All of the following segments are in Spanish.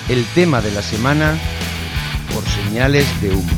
el tema de la semana por señales de humo.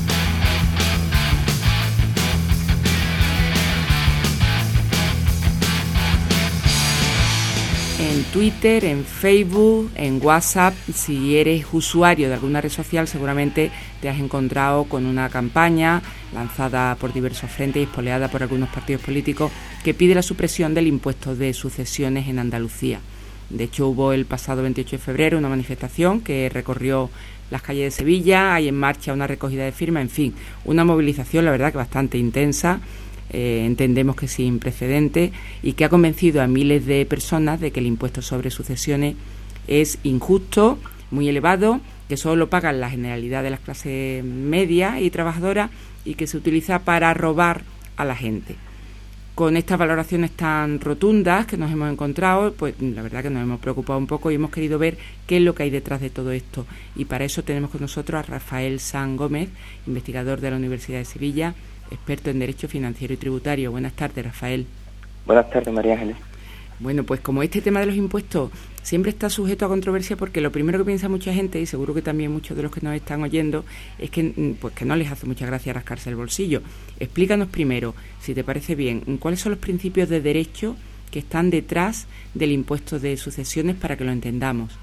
En Twitter, en Facebook, en WhatsApp, si eres usuario de alguna red social, seguramente te has encontrado con una campaña lanzada por diversos frentes y espoleada por algunos partidos políticos que pide la supresión del impuesto de sucesiones en Andalucía. De hecho, hubo el pasado 28 de febrero una manifestación que recorrió las calles de Sevilla, hay en marcha una recogida de firmas, en fin, una movilización, la verdad, que bastante intensa. Entendemos que sin precedentes y que ha convencido a miles de personas de que el impuesto sobre sucesiones es injusto, muy elevado, que solo lo pagan la generalidad de las clases medias y trabajadoras y que se utiliza para robar a la gente. Con estas valoraciones tan rotundas que nos hemos encontrado, pues la verdad que nos hemos preocupado un poco y hemos querido ver qué es lo que hay detrás de todo esto. Y para eso tenemos con nosotros a Rafael Sanz Gómez, investigador de la Universidad de Sevilla, experto en Derecho Financiero y Tributario. Buenas tardes, Rafael. Buenas tardes, María Ángeles. Bueno, pues como este tema de los impuestos siempre está sujeto a controversia, porque lo primero que piensa mucha gente, y seguro que también muchos de los que nos están oyendo, es que pues que no les hace mucha gracia rascarse el bolsillo. Explícanos primero, si te parece bien, cuáles son los principios de derecho que están detrás del impuesto de sucesiones para que lo entendamos.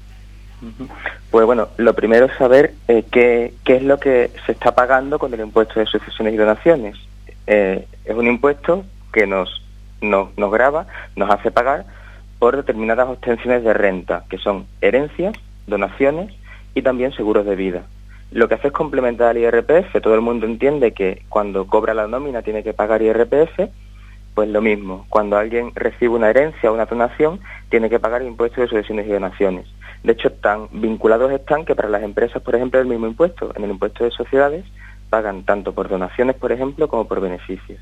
Pues bueno, lo primero es saber qué es lo que se está pagando con el impuesto de sucesiones y donaciones. Es un impuesto que nos grava, nos hace pagar por determinadas obtenciones de renta, que son herencias, donaciones y también seguros de vida. Lo que hace es complementar al IRPF. Todo el mundo entiende que cuando cobra la nómina tiene que pagar IRPF, pues lo mismo. Cuando alguien recibe una herencia o una donación, tiene que pagar impuestos de sucesiones y donaciones. De hecho, tan vinculados están que para las empresas, por ejemplo, el mismo impuesto. En el impuesto de sociedades pagan tanto por donaciones, por ejemplo, como por beneficios.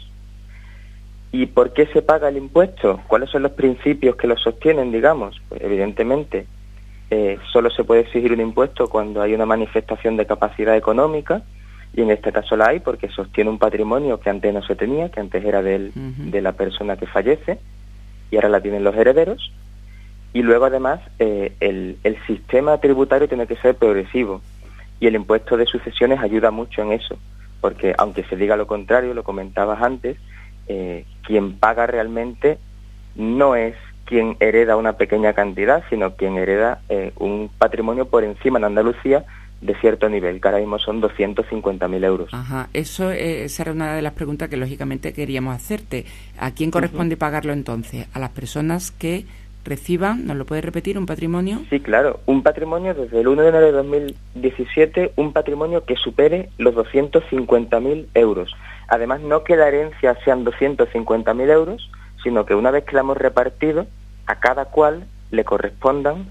¿Y por qué se paga el impuesto? ¿Cuáles son los principios que lo sostienen, digamos? Pues evidentemente, solo se puede exigir un impuesto cuando hay una manifestación de capacidad económica, y en este caso la hay porque sostiene un patrimonio que antes no se tenía, que antes era de la persona que fallece, y ahora la tienen los herederos. Y luego, además, el sistema tributario tiene que ser progresivo, y el impuesto de sucesiones ayuda mucho en eso, porque aunque se diga lo contrario, lo comentabas antes, quien paga realmente no es quien hereda una pequeña cantidad, sino quien hereda un patrimonio por encima en Andalucía de cierto nivel, que ahora mismo son 250.000 euros. Ajá, esa era una de las preguntas que lógicamente queríamos hacerte. ¿A quién corresponde pagarlo entonces? ¿A las personas que reciban, nos lo puedes repetir, un patrimonio? Sí, claro, un patrimonio desde el 1 de enero de 2017, un patrimonio que supere los 250.000 euros. Además, no que la herencia sean 250.000 euros, sino que una vez que la hemos repartido, a cada cual le correspondan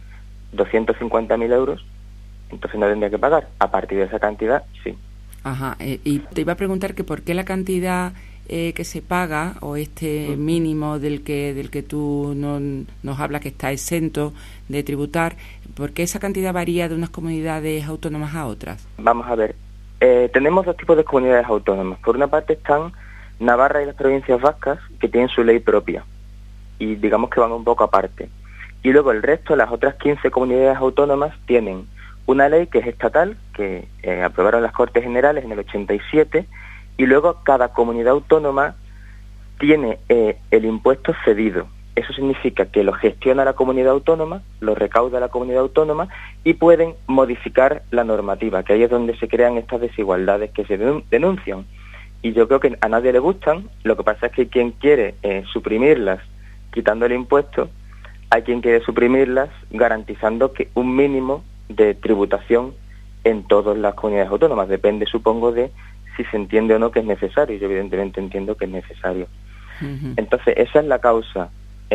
250.000 euros, entonces no tendría que pagar. A partir de esa cantidad, sí. Ajá, y te iba a preguntar que por qué la cantidad que se paga, o este mínimo del que tú nos hablas que está exento de tributar, ¿por qué esa cantidad varía de unas comunidades autónomas a otras? Vamos a ver, tenemos dos tipos de comunidades autónomas. Por una parte están Navarra y las provincias vascas, que tienen su ley propia, y digamos que van un poco aparte. Y luego el resto, las otras 15 comunidades autónomas, tienen una ley que es estatal, que aprobaron las Cortes Generales en el 87, y luego cada comunidad autónoma tiene el impuesto cedido. Eso significa que lo gestiona la comunidad autónoma, lo recauda la comunidad autónoma, y pueden modificar la normativa, que ahí es donde se crean estas desigualdades que se denuncian. Y yo creo que a nadie le gustan. Lo que pasa es que quien quiere suprimirlas quitando el impuesto, hay quien quiere suprimirlas garantizando que un mínimo de tributación en todas las comunidades autónomas. Depende, supongo, de si se entiende o no que es necesario. Yo evidentemente entiendo que es necesario. Entonces, esa es la causa.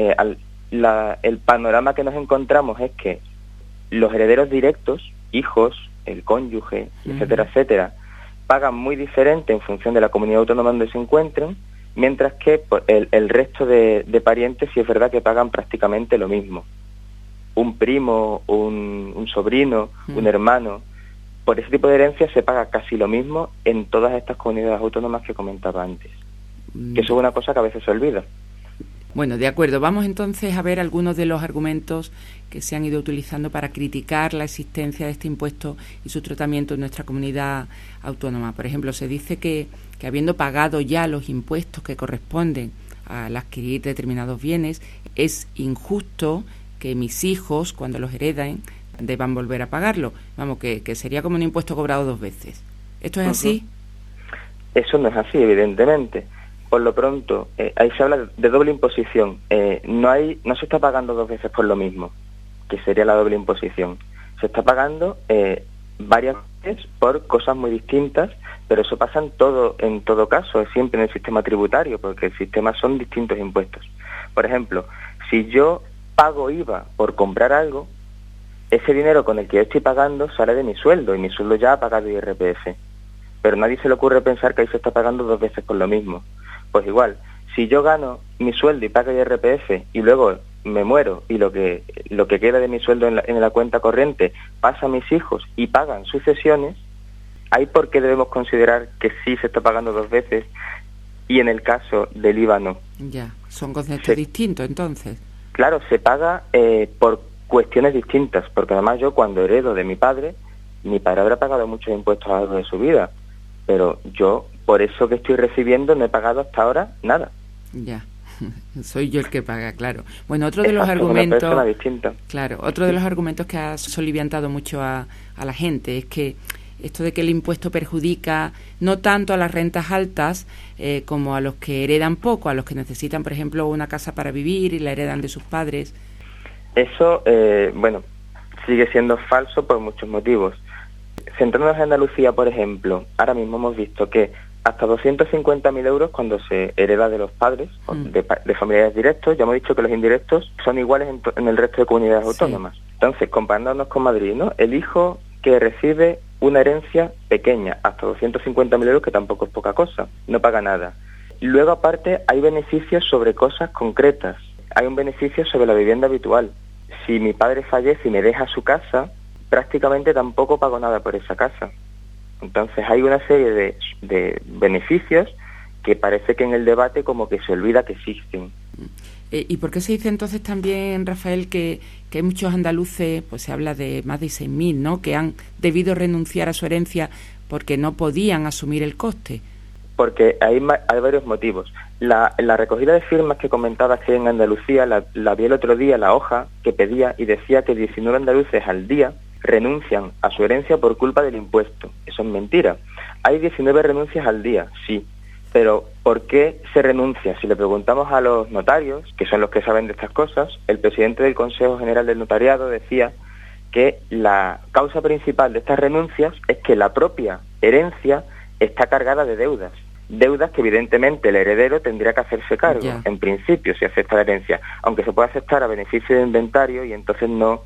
El panorama que nos encontramos es que los herederos directos, hijos, el cónyuge, etcétera, etcétera, pagan muy diferente en función de la comunidad autónoma donde se encuentren, mientras que el resto de parientes sí es verdad que pagan prácticamente lo mismo. Un primo, un sobrino, un hermano, por ese tipo de herencia se paga casi lo mismo en todas estas comunidades autónomas que comentaba antes. Que eso es una cosa que a veces se olvida. Bueno, de acuerdo. Vamos entonces a ver algunos de los argumentos que se han ido utilizando para criticar la existencia de este impuesto y su tratamiento en nuestra comunidad autónoma. Por ejemplo, se dice que habiendo pagado ya los impuestos que corresponden al adquirir determinados bienes, es injusto que mis hijos, cuando los hereden, deban volver a pagarlo. Vamos, que sería como un impuesto cobrado 2 veces. ¿Esto es así? Eso no es así, evidentemente. Por lo pronto, ahí se habla de doble imposición. No se está pagando 2 veces por lo mismo, que sería la doble imposición. Se está pagando varias veces por cosas muy distintas, pero eso pasa en todo caso, es siempre en el sistema tributario, porque el sistema son distintos impuestos. Por ejemplo, si yo pago IVA por comprar algo, ese dinero con el que yo estoy pagando sale de mi sueldo, y mi sueldo ya ha pagado IRPF. Pero a nadie se le ocurre pensar que ahí se está pagando 2 veces por lo mismo. Pues igual, si yo gano mi sueldo y pago IRPF y luego me muero y lo que queda de mi sueldo en la cuenta corriente pasa a mis hijos y pagan sucesiones, ¿hay por qué debemos considerar que sí se está pagando 2 veces y en el caso del IVA no? Ya, son conceptos distintos entonces. Claro, se paga por cuestiones distintas, porque además yo cuando heredo de mi padre habrá pagado muchos impuestos a lo largo de su vida, pero yo, por eso que estoy recibiendo, no he pagado hasta ahora nada. Ya, soy yo el que paga, claro. Bueno, otro de los argumentos... Una persona distinta. Claro, otro de los argumentos que ha soliviantado mucho a la gente es que esto de que el impuesto perjudica no tanto a las rentas altas como a los que heredan poco, a los que necesitan, por ejemplo, una casa para vivir y la heredan de sus padres. Eso, sigue siendo falso por muchos motivos. Centrándonos en Andalucía, por ejemplo, ahora mismo hemos visto que hasta 250.000 euros cuando se hereda de los padres, de familiares directos, ya hemos dicho que los indirectos son iguales en el resto de comunidades autónomas. Entonces, comparándonos con Madrid, ¿no? El hijo que recibe una herencia pequeña, hasta 250.000 euros, que tampoco es poca cosa, no paga nada. Luego, aparte, hay beneficios sobre cosas concretas. Hay un beneficio sobre la vivienda habitual. Si mi padre fallece y me deja su casa, prácticamente tampoco pago nada por esa casa. Entonces hay una serie de beneficios que parece que en el debate como que se olvida que existen. ¿Y por qué se dice entonces también, Rafael, que hay muchos andaluces, pues se habla de más de 6.000, ¿no?, que han debido renunciar a su herencia porque no podían asumir el coste? Porque hay varios motivos. La recogida de firmas que comentabas que hay en Andalucía, la vi el otro día, la hoja que pedía y decía que 19 andaluces al día renuncian a su herencia por culpa del impuesto. Eso es mentira. Hay 19 renuncias al día, sí, pero ¿por qué se renuncia? Si le preguntamos a los notarios, que son los que saben de estas cosas, el presidente del Consejo General del Notariado decía que la causa principal de estas renuncias es que la propia herencia está cargada de deudas que evidentemente el heredero tendría que hacerse cargo, en principio, si acepta la herencia, aunque se puede aceptar a beneficio de inventario y entonces no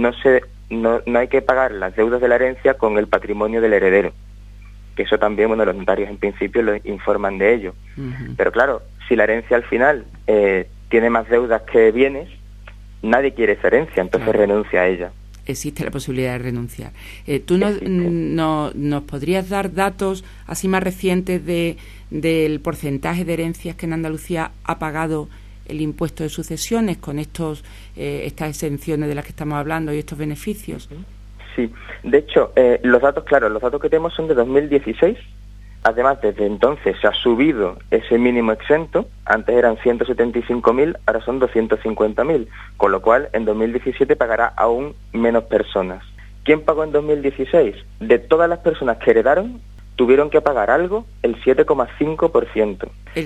hay que pagar las deudas de la herencia con el patrimonio del heredero, que eso también, los notarios en principio lo informan de ello. Pero claro, si la herencia al final tiene más deudas que bienes, nadie quiere esa herencia, entonces renuncia a ella. Existe la posibilidad de renunciar. ¿Tú nos podrías dar datos así más recientes del porcentaje de herencias que en Andalucía ha pagado el impuesto de sucesiones con estas exenciones de las que estamos hablando y estos beneficios? Sí, de hecho, los datos que tenemos son de 2016. Además, desde entonces se ha subido ese mínimo exento. Antes eran 175.000, ahora son 250.000, con lo cual en 2017 pagará aún menos personas. ¿Quién pagó en 2016? De todas las personas que heredaron, tuvieron que pagar algo, el 7,5%. El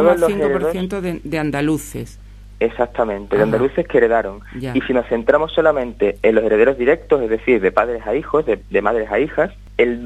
7,5% de andaluces. Exactamente, de andaluces que heredaron. Ya. Y si nos centramos solamente en los herederos directos, es decir, de padres a hijos, de madres a hijas, el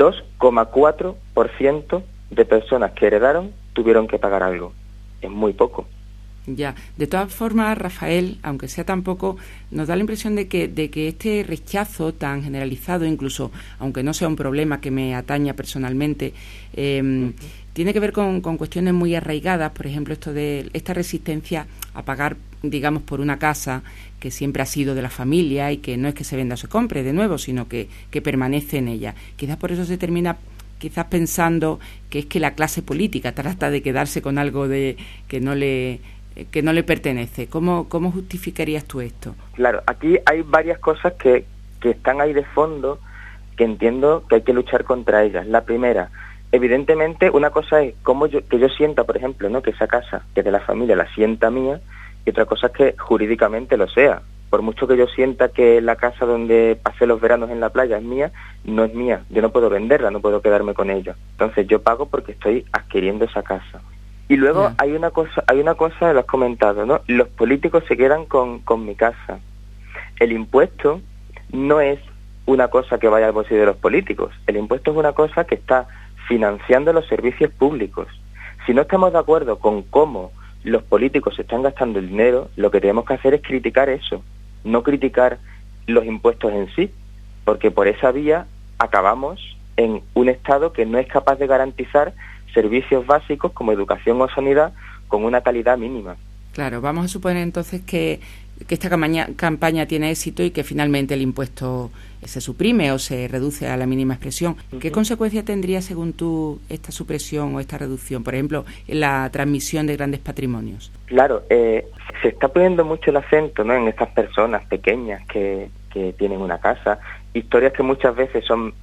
2,4% de personas que heredaron tuvieron que pagar algo. Es muy poco. Ya, de todas formas, Rafael, aunque sea tan poco, nos da la impresión de que este rechazo tan generalizado, incluso aunque no sea un problema que me ataña personalmente, tiene que ver con cuestiones muy arraigadas, por ejemplo, esto de esta resistencia a pagar, digamos, por una casa que siempre ha sido de la familia y que no es que se venda o se compre de nuevo, sino que permanece en ella. Quizás por eso se termina pensando que es que la clase política trata de quedarse con algo que no le que no le pertenece. ¿Cómo justificarías tú esto? Claro, aquí hay varias cosas que están ahí de fondo, que entiendo que hay que luchar contra ellas. La primera, evidentemente, una cosa es que yo sienta, por ejemplo, ¿no?, que esa casa, que es de la familia, la sienta mía, y otra cosa es que jurídicamente lo sea. Por mucho que yo sienta que la casa donde pasé los veranos en la playa es mía, no es mía. Yo no puedo venderla, no puedo quedarme con ella. Entonces yo pago porque estoy adquiriendo esa casa. Y luego hay una cosa, lo has comentado, ¿no? Los políticos se quedan con mi casa. El impuesto no es una cosa que vaya al bolsillo de los políticos. El impuesto es una cosa que está financiando los servicios públicos. Si no estamos de acuerdo con cómo los políticos se están gastando el dinero, lo que tenemos que hacer es criticar eso, no criticar los impuestos en sí, porque por esa vía acabamos en un Estado que no es capaz de garantizar servicios básicos como educación o sanidad con una calidad mínima. Claro, vamos a suponer entonces que esta campaña tiene éxito y que finalmente el impuesto se suprime o se reduce a la mínima expresión. ¿Qué consecuencias tendría, según tú, esta supresión o esta reducción, por ejemplo, en la transmisión de grandes patrimonios? Claro, se está poniendo mucho el acento, ¿no?, en estas personas pequeñas que tienen una casa, historias que muchas veces son,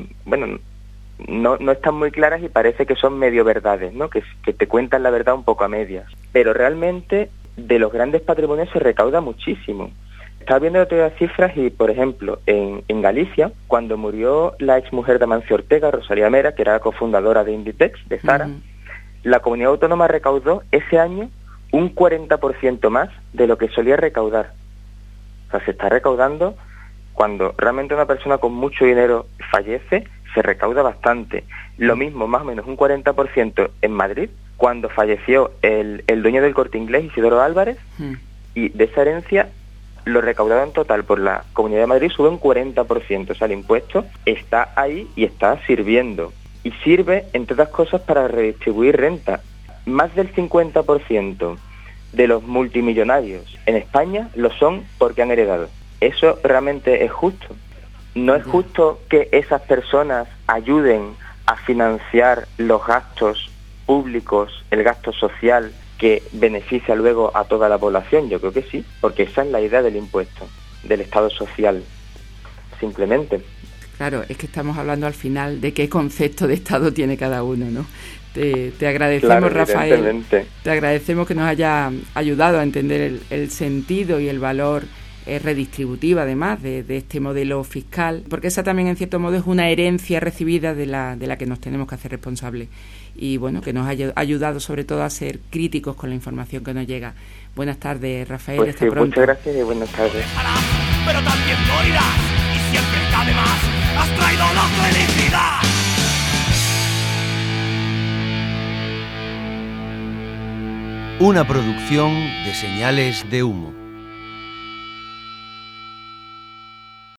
no están muy claras y parece que son medio verdades, ¿no?, que te cuentan la verdad un poco a medias. Pero realmente de los grandes patrimonios se recauda muchísimo. Estaba viendo otras cifras y, por ejemplo, en Galicia, cuando murió la exmujer de Amancio Ortega, Rosalía Mera, que era la cofundadora de Inditex, de Zara, la comunidad autónoma recaudó ese año un 40% más de lo que solía recaudar. O sea, se está recaudando. Cuando realmente una persona con mucho dinero fallece, se recauda bastante. Lo mismo, más o menos un 40% en Madrid, cuando falleció el dueño del Corte Inglés, Isidoro Álvarez, y de esa herencia lo recaudado en total por la Comunidad de Madrid sube un 40%. O sea, el impuesto está ahí y está sirviendo. Y sirve, entre otras cosas, para redistribuir renta. Más del 50% de los multimillonarios en España lo son porque han heredado. ¿Eso realmente es justo? No es justo que esas personas ayuden a financiar los gastos públicos, el gasto social que beneficia luego a toda la población. Yo creo que sí, porque esa es la idea del impuesto, del Estado social, simplemente. Claro, es que estamos hablando al final de qué concepto de Estado tiene cada uno, ¿no? Te agradecemos, claro, Rafael, te agradecemos que nos haya ayudado a entender el sentido y el valor redistributivo, además, de este modelo fiscal, porque esa también, en cierto modo, es una herencia recibida de la que nos tenemos que hacer responsables. Y bueno, que nos ha ayudado sobre todo a ser críticos con la información que nos llega. Buenas tardes, Rafael, pues hasta sí, pronto. Muchas gracias y buenas tardes. Pero también morirás y siempre está de más. Has traído la felicidad. Una producción de Señales de Humo.